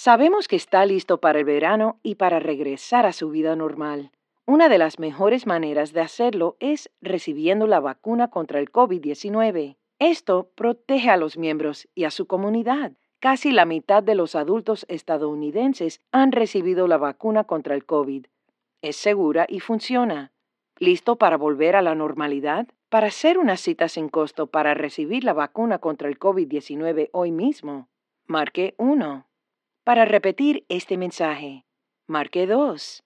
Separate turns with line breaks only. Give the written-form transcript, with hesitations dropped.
Sabemos que está listo para el verano y para regresar a su vida normal. Una de las mejores maneras de hacerlo es recibiendo la vacuna contra el COVID-19. Esto protege a los miembros y a su comunidad. Casi la mitad de los adultos estadounidenses han recibido la vacuna contra el COVID. Es segura y funciona. ¿Listo para volver a la normalidad? Para hacer una cita sin costo para recibir la vacuna contra el COVID-19 hoy mismo, marque 1. Para repetir este mensaje, marque 2.